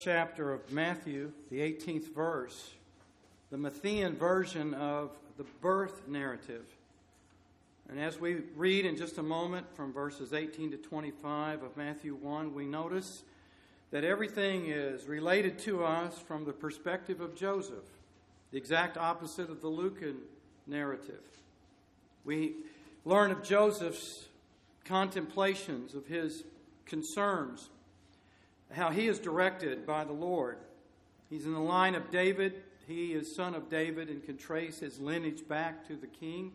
chapter of Matthew, the 18th verse, the Matthean version of the birth narrative. And as we read in just a moment from verses 18 to 25 of Matthew 1, we notice that everything is related to us from the perspective of Joseph, the exact opposite of the Lucan narrative. We learn of Joseph's contemplations, of his concerns, how he is directed by the Lord. He's in the line of David. He is son of David and can trace his lineage back to the king.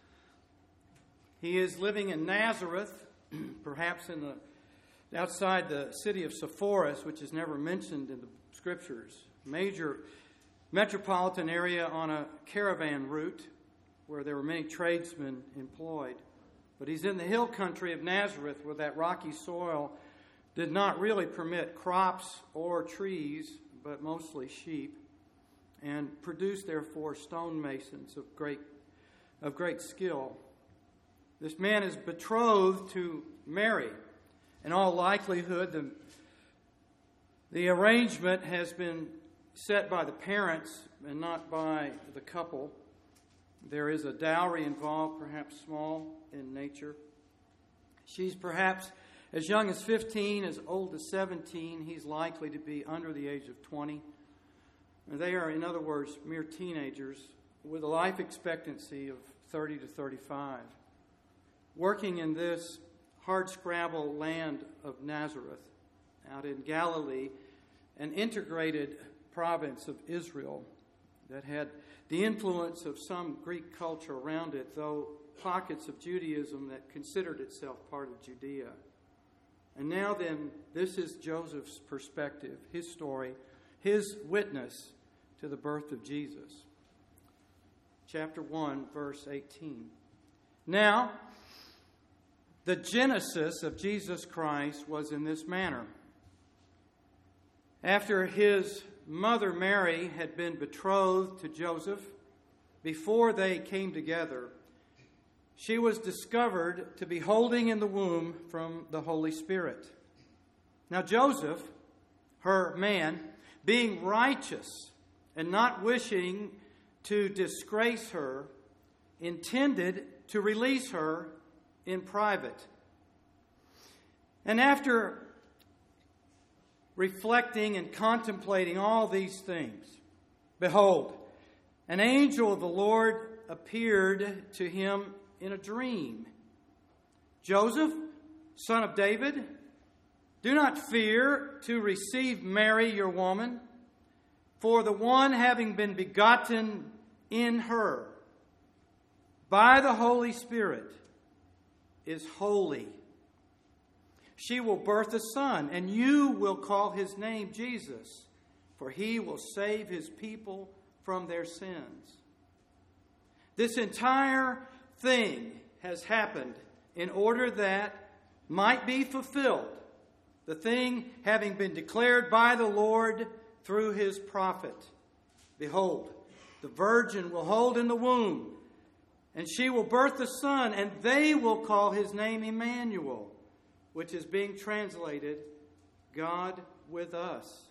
He is living in Nazareth, perhaps outside the city of Sepphoris, which is never mentioned in the Scriptures. Major metropolitan area on a caravan route where there were many tradesmen employed. But he's in the hill country of Nazareth where that rocky soil did not really permit crops or trees, but mostly sheep, and produced, therefore, stonemasons of great skill. This man is betrothed to Mary. In all likelihood, the arrangement has been set by the parents and not by the couple. There is a dowry involved, perhaps small in nature. She's perhaps as young as 15, as old as 17. He's likely to be under the age of 20. They are, in other words, mere teenagers with a life expectancy of 30 to 35, working in this hardscrabble land of Nazareth, out in Galilee, an integrated province of Israel that had the influence of some Greek culture around it, though pockets of Judaism that considered itself part of Judea. And now then, this is Joseph's perspective, his story, his witness to the birth of Jesus. Chapter 1, verse 18. Now, the genesis of Jesus Christ was in this manner. After his mother Mary had been betrothed to Joseph, before they came together, she was discovered to be holding in the womb from the Holy Spirit. Now Joseph, her man, being righteous and not wishing to disgrace her, intended to release her in private. And after reflecting and contemplating all these things, behold, an angel of the Lord appeared to him in a dream. Joseph, son of David, do not fear to receive Mary, your woman, for the one having been begotten in her by the Holy Spirit is holy. She will birth a son, and you will call his name Jesus, for he will save his people from their sins. This entire thing has happened in order that might be fulfilled the thing having been declared by the Lord through his prophet. Behold, the virgin will hold in the womb, and she will birth a son, and they will call his name Emmanuel, which is being translated, God with us.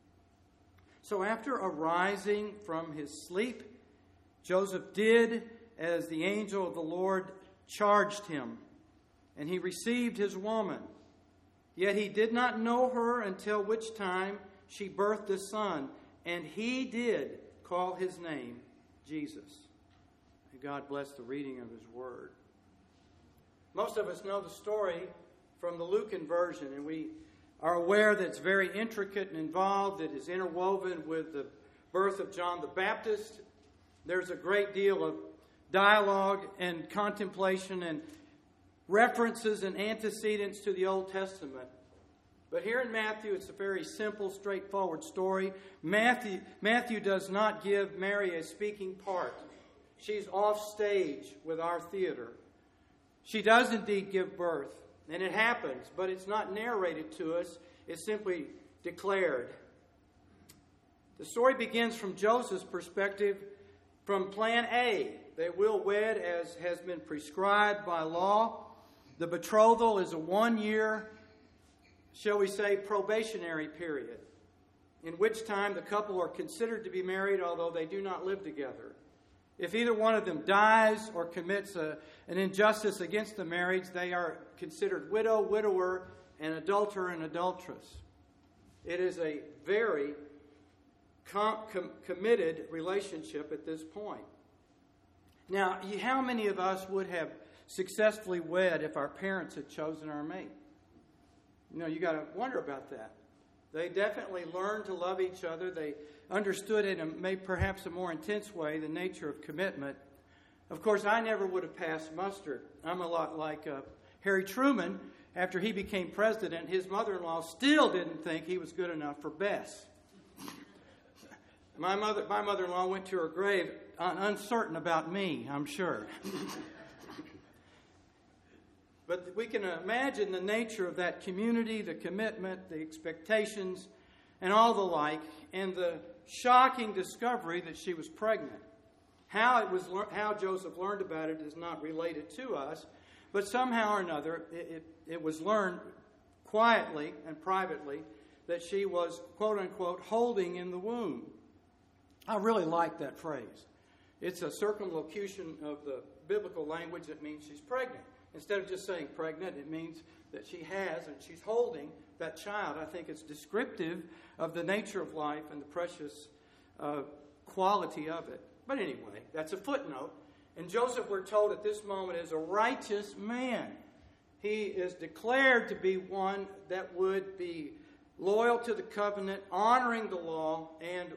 So after arising from his sleep, Joseph did as the angel of the Lord charged him, and he received his woman. Yet he did not know her until which time she birthed a son, and he did call his name Jesus. May God bless the reading of his word. Most of us know the story from the Lucan version, and we are aware that it's very intricate and involved. It is interwoven with the birth of John the Baptist. There's a great deal of dialogue and contemplation and references and antecedents to the Old Testament. But here in Matthew, it's a very simple, straightforward story. Matthew does not give Mary a speaking part. She's off stage with our theater. She does indeed give birth, and it happens, but it's not narrated to us. It's simply declared. The story begins from Joseph's perspective, from plan A. They will wed as has been prescribed by law. The betrothal is a 1-year, shall we say, probationary period. in which time the couple are considered to be married, although they do not live together. If either one of them dies or commits an injustice against the marriage, they are considered widow, widower, and adulterer and adulteress. It is a very committed relationship at this point. Now, how many of us would have successfully wed if our parents had chosen our mate? You got to wonder about that. They definitely learned to love each other. They understood it in perhaps a more intense way, the nature of commitment. Of course, I never would have passed muster. I'm a lot like Harry Truman. After he became president, his mother-in-law still didn't think he was good enough for Bess. My mother-in-law went to her grave uncertain about me, I'm sure. But we can imagine the nature of that community, the commitment, the expectations, and all the like, and the shocking discovery that she was pregnant. How Joseph learned about it is not related to us, but somehow or another it was learned quietly and privately that she was, quote unquote, holding in the womb. I really like that phrase. It's a circumlocution of the biblical language that means she's pregnant. Instead of just saying pregnant, it means that she has and she's holding that child. I think it's descriptive of the nature of life and the precious quality of it. But anyway, that's a footnote. And Joseph, we're told at this moment, is a righteous man. He is declared to be one that would be loyal to the covenant, honoring the law,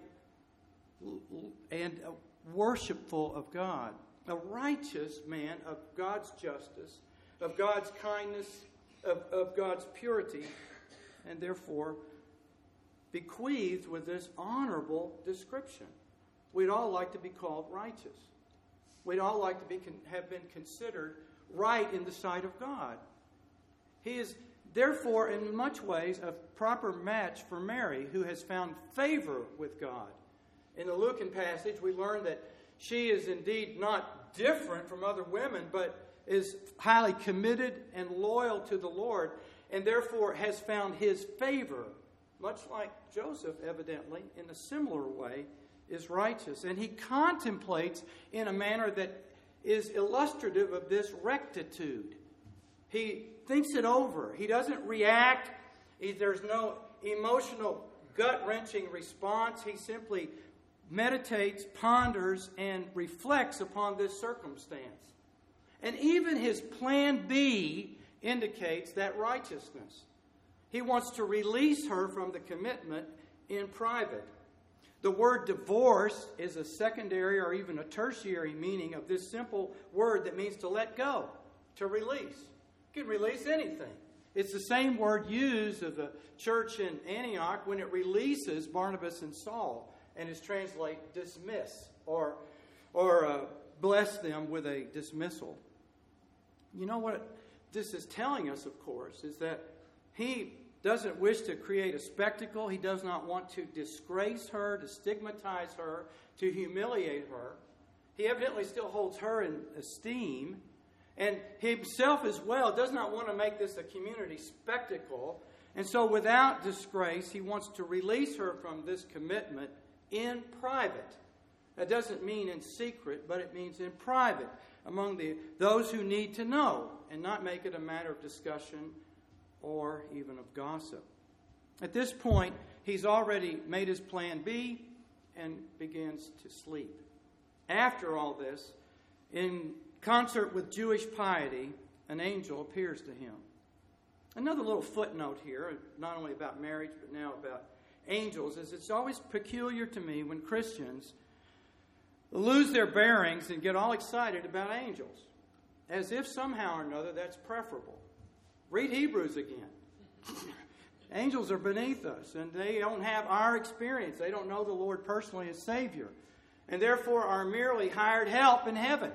and worshipful of God. A righteous man of God's justice, of God's kindness, of God's purity, and therefore bequeathed with this honorable description. We'd all like to be called righteous. We'd all like to have been considered right in the sight of God. He is therefore in much ways a proper match for Mary, who has found favor with God. In the Lucan passage, we learn that she is indeed not different from other women, but is highly committed and loyal to the Lord, and therefore has found his favor, much like Joseph, evidently, in a similar way, is righteous. And he contemplates in a manner that is illustrative of this rectitude. He thinks it over. He doesn't react. There's no emotional, gut-wrenching response. He simply meditates, ponders, and reflects upon this circumstance. And even his plan B indicates that righteousness. He wants to release her from the commitment in private. The word divorce is a secondary or even a tertiary meaning of this simple word that means to let go, to release. You can release anything. It's the same word used of the church in Antioch when it releases Barnabas and Saul, and is translated dismiss or bless them with a dismissal. You know what this is telling us, of course, is that he doesn't wish to create a spectacle. He does not want to disgrace her, to stigmatize her, to humiliate her. He evidently still holds her in esteem. And himself as well does not want to make this a community spectacle. And so without disgrace, he wants to release her from this commitment in private. That doesn't mean in secret, but it means in private, among those who need to know, and not make it a matter of discussion or even of gossip. At this point, he's already made his plan B and begins to sleep. After all this, in concert with Jewish piety, an angel appears to him. Another little footnote here, not only about marriage, but now about angels, is it's always peculiar to me when Christians lose their bearings and get all excited about angels, as if somehow or another that's preferable. Read Hebrews again. Angels are beneath us, and they don't have our experience. They don't know the Lord personally as Savior, and therefore are merely hired help in heaven.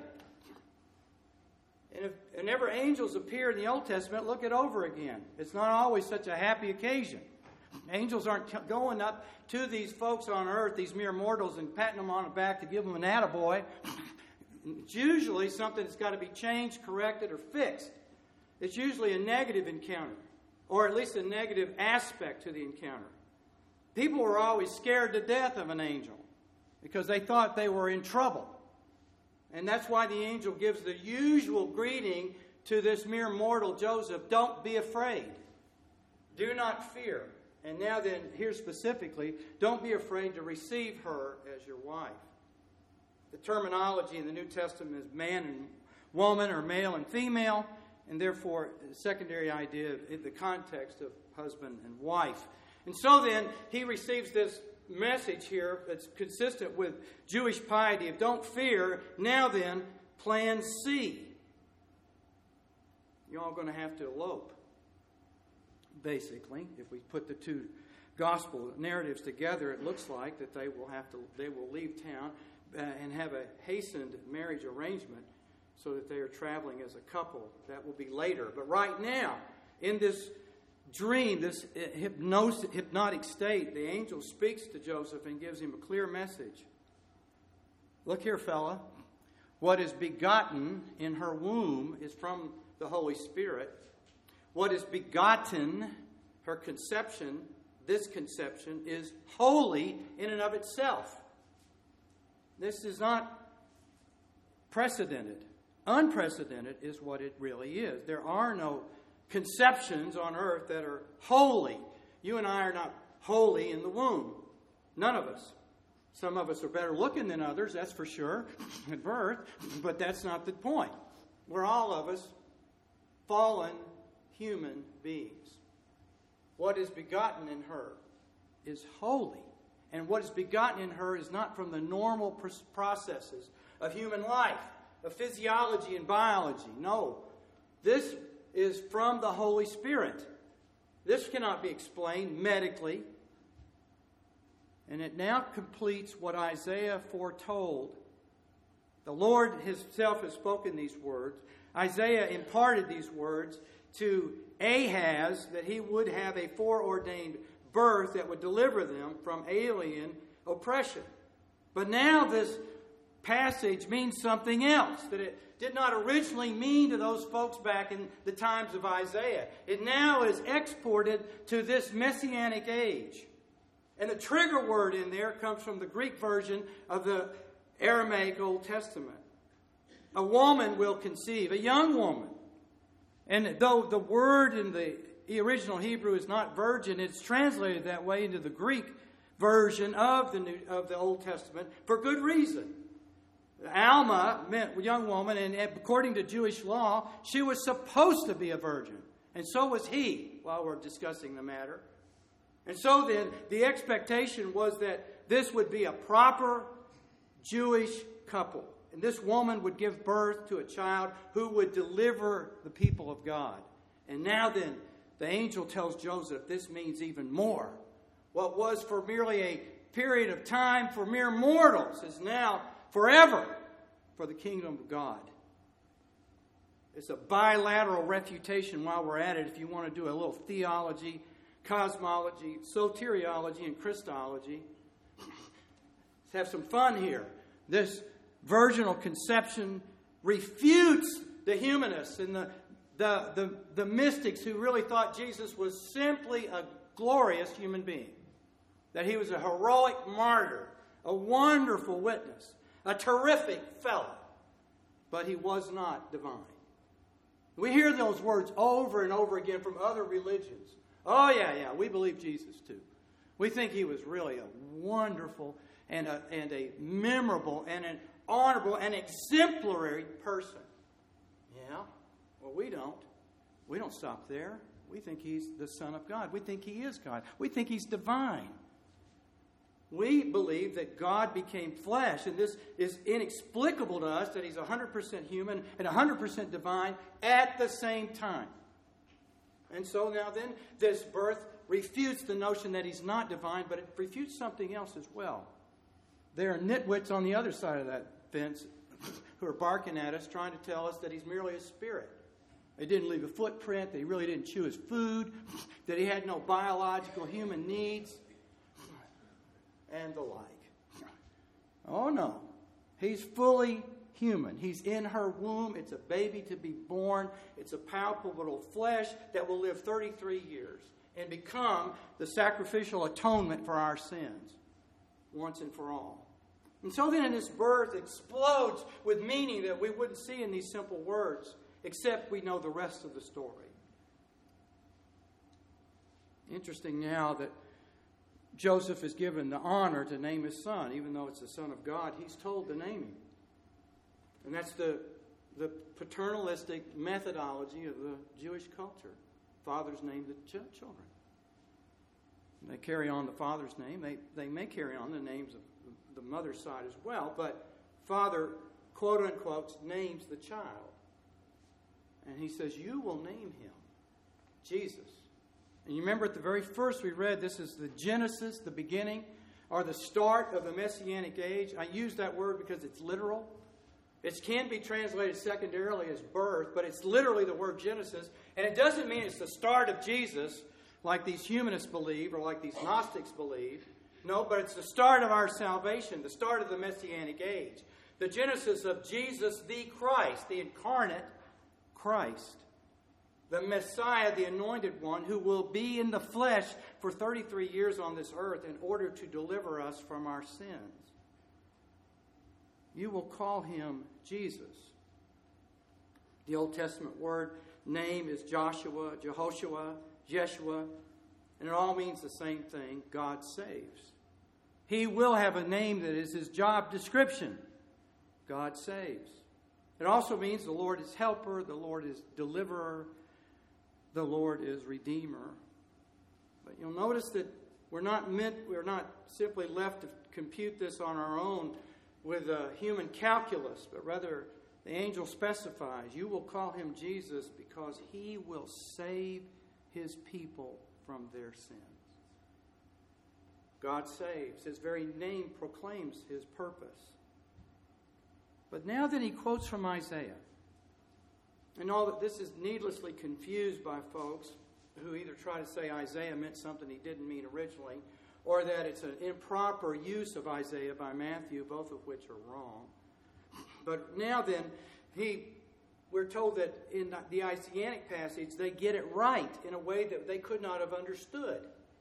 And if whenever angels appear in the Old Testament, look it over again. It's not always such a happy occasion. Angels aren't going up to these folks on earth, these mere mortals, and patting them on the back to give them an attaboy. It's usually something that's got to be changed, corrected, or fixed. It's usually a negative encounter, or at least a negative aspect to the encounter. People were always scared to death of an angel because they thought they were in trouble. And that's why the angel gives the usual greeting to this mere mortal Joseph. Don't be afraid. Do not fear. And now then, here specifically, don't be afraid to receive her as your wife. The terminology in the New Testament is man and woman, or male and female, and therefore the secondary idea in the context of husband and wife. And so then, he receives this message here that's consistent with Jewish piety of don't fear. Now then, plan C. You're all going to have to elope. Basically, if we put the two gospel narratives together, it looks like that they will leave town and have a hastened marriage arrangement so that they are traveling as a couple. That will be later. But right now, in this dream, this hypnotic state, the angel speaks to Joseph and gives him a clear message. Look here, fella. What is begotten in her womb is from the Holy Spirit. What is begotten, her conception, this conception, is holy in and of itself. This is not precedented. Unprecedented is what it really is. There are no conceptions on earth that are holy. You and I are not holy in the womb. None of us. Some of us are better looking than others, that's for sure, at birth, but that's not the point. We're all of us fallen human beings. What is begotten in her is holy. And what is begotten in her is not from the normal processes of human life, of physiology and biology. No. This is from the Holy Spirit. This cannot be explained medically. And it now completes what Isaiah foretold. The Lord himself has spoken these words. Isaiah imparted these words to Ahaz that he would have a foreordained birth that would deliver them from alien oppression. But now this passage means something else that it did not originally mean to those folks back in the times of Isaiah. It now is exported to this messianic age. And the trigger word in there comes from the Greek version of the Aramaic Old Testament. A woman will conceive, a young woman. And though the word in the original Hebrew is not virgin, it's translated that way into the Greek version of the Old Testament for good reason. Alma meant young woman, and according to Jewish law, she was supposed to be a virgin. And so was he, while we're discussing the matter. And so then, the expectation was that this would be a proper Jewish couple. And this woman would give birth to a child who would deliver the people of God. And now then, the angel tells Joseph this means even more. What was for merely a period of time for mere mortals is now forever for the kingdom of God. It's a bilateral refutation while we're at it, if you want to do a little theology, cosmology, soteriology, and Christology. Let's have some fun here. This virginal conception refutes the humanists and the mystics who really thought Jesus was simply a glorious human being. That he was a heroic martyr, a wonderful witness, a terrific fellow. But he was not divine. We hear those words over and over again from other religions. Oh, yeah, we believe Jesus too. We think he was really a wonderful and a memorable and an honorable and exemplary person. Yeah? Well, we don't. We don't stop there. We think he's the Son of God. We think he is God. We think he's divine. We believe that God became flesh, and this is inexplicable to us that he's 100% human and 100% divine at the same time. And so now then, this birth refutes the notion that he's not divine, but it refutes something else as well. There are nitwits on the other side of that fence who are barking at us, trying to tell us that he's merely a spirit. They didn't leave a footprint, that he really didn't chew his food, that he had no biological human needs, and the like. Oh no, he's fully human. He's in her womb. It's a baby to be born. It's a palpable flesh that will live 33 years. and become the sacrificial atonement for our sins once and for all. And so then this birth explodes with meaning that we wouldn't see in these simple words, except we know the rest of the story. Interesting now that Joseph is given the honor to name his son. Even though it's the Son of God, he's told to name him. And that's the paternalistic methodology of the Jewish culture. Fathers name the children. They carry on the father's name. They may carry on the names of the mother's side as well, but father, quote unquote, names the child. And he says, you will name him Jesus. And you remember at the very first we read, this is the Genesis, the beginning, or the start of the Messianic age. I use that word because it's literal. It can be translated secondarily as birth, but it's literally the word Genesis. And it doesn't mean it's the start of Jesus, like these humanists believe, or like these Gnostics believe. No, but it's the start of our salvation, the start of the Messianic age. The Genesis of Jesus the Christ, the incarnate Christ. The Messiah, the anointed one, who will be in the flesh for 33 years on this earth in order to deliver us from our sins. You will call him Jesus. The Old Testament word name is Joshua, Jehoshua, Jeshua, and it all means the same thing: God saves. He will have a name that is his job description: God saves. It also means the Lord is helper, the Lord is deliverer, the Lord is redeemer. But you'll notice that we're not simply left to compute this on our own with a human calculus, but rather the angel specifies, you will call him Jesus because he will save his people from their sins. God saves. His very name proclaims his purpose. But now that he quotes from Isaiah, and all that this is needlessly confused by folks who either try to say Isaiah meant something he didn't mean originally, or that it's an improper use of Isaiah by Matthew, both of which are wrong. But now then, we're told that in the Isaianic passage, they get it right in a way that they could not have understood.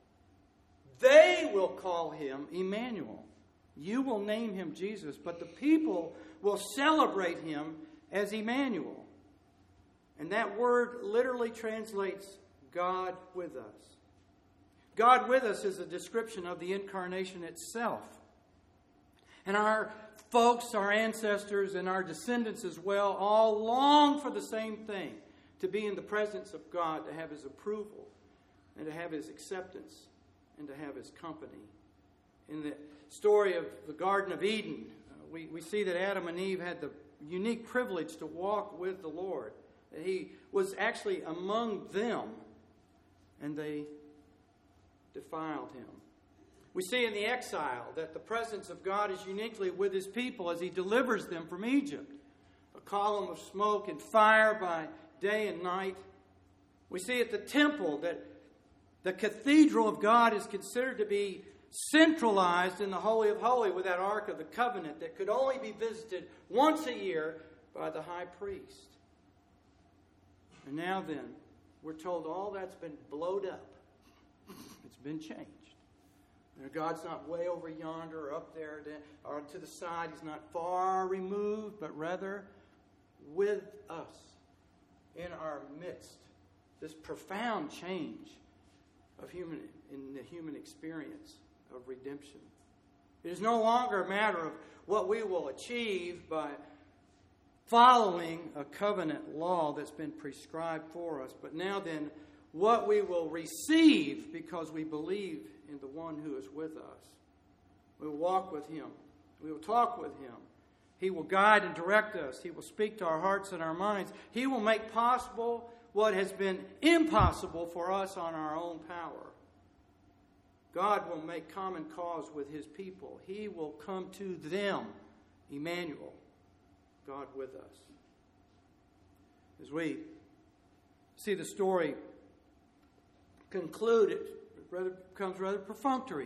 They will call him Emmanuel. You will name him Jesus, but the people will celebrate him as Emmanuel. And that word literally translates God with us. God with us is a description of the incarnation itself. And our folks, our ancestors, and our descendants as well, all long for the same thing: to be in the presence of God, to have his approval, and to have his acceptance, and to have his company. In the story of the Garden of Eden, we see that Adam and Eve had the unique privilege to walk with the Lord. He was actually among them, and they defiled him. We see in the exile that the presence of God is uniquely with his people as he delivers them from Egypt. A column of smoke and fire by day and night. We see at the temple that the cathedral of God is considered to be centralized in the Holy of Holies with that Ark of the Covenant that could only be visited once a year by the high priest. And now then, we're told all that's been blowed up. It's been changed. God's not way over yonder or up there or to the side. He's not far removed, but rather with us in our midst. This profound change in the human experience of redemption. It is no longer a matter of what we will achieve by following a covenant law that's been prescribed for us, but now then, what we will receive because we believe in the one who is with us. We will walk with him. We will talk with him. He will guide and direct us. He will speak to our hearts and our minds. He will make possible what has been impossible for us on our own power. God will make common cause with his people. He will come to them, Emmanuel, God with us. As we see the story conclude, it becomes rather perfunctory.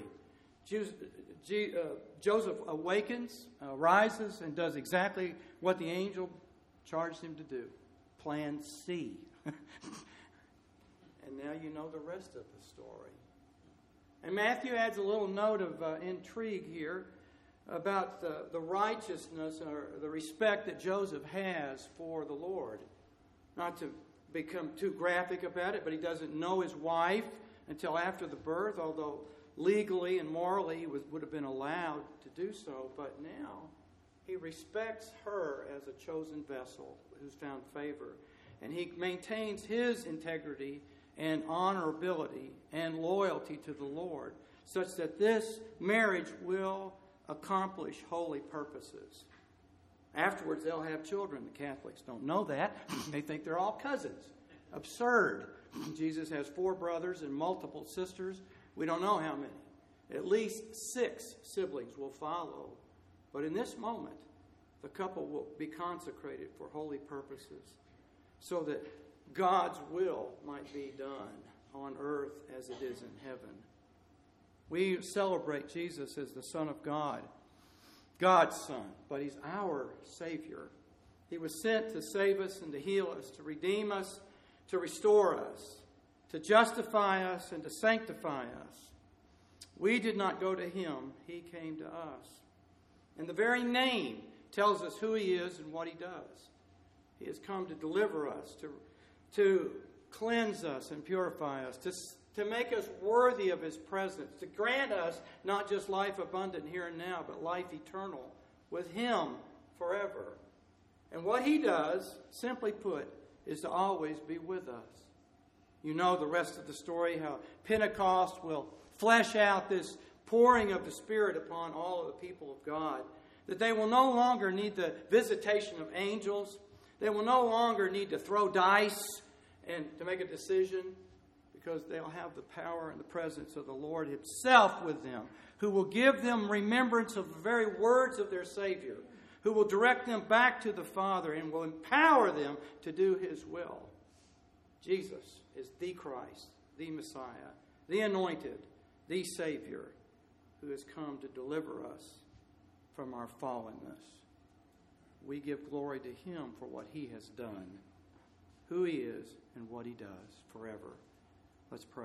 Joseph awakens, rises, and does exactly what the angel charged him to do. Plan C. And And now you know the rest of the story. And Matthew adds a little note of intrigue here about the righteousness or the respect that Joseph has for the Lord. Not to become too graphic about it, but he doesn't know his wife until after the birth, although legally and morally he would have been allowed to do so. But now he respects her as a chosen vessel who's found favor. And he maintains his integrity and honorability and loyalty to the Lord, such that this marriage will accomplish holy purposes. Afterwards, they'll have children. The Catholics don't know that. They think they're all cousins. Absurd. Jesus has 4 brothers and multiple sisters. We don't know how many. At least 6 siblings will follow. But in this moment, the couple will be consecrated for holy purposes, so that God's will might be done on earth as it is in heaven. We celebrate Jesus as the Son of God, God's Son, but He's our Savior. He was sent to save us and to heal us, to redeem us, to restore us, to justify us, and to sanctify us. We did not go to Him. He came to us. And the very name tells us who He is and what He does. He has come to deliver us, to cleanse us and purify us, to make us worthy of His presence, to grant us not just life abundant here and now, but life eternal with Him forever. And what He does, simply put, is to always be with us. You know the rest of the story, how Pentecost will flesh out this pouring of the Spirit upon all of the people of God, that they will no longer need the visitation of angels. They will no longer need to throw dice and to make a decision, because they'll have the power and the presence of the Lord Himself with them, who will give them remembrance of the very words of their Savior, who will direct them back to the Father and will empower them to do His will. Jesus is the Christ, the Messiah, the Anointed, the Savior, who has come to deliver us from our fallenness. We give glory to Him for what He has done, who He is, and what He does forever. Let's pray.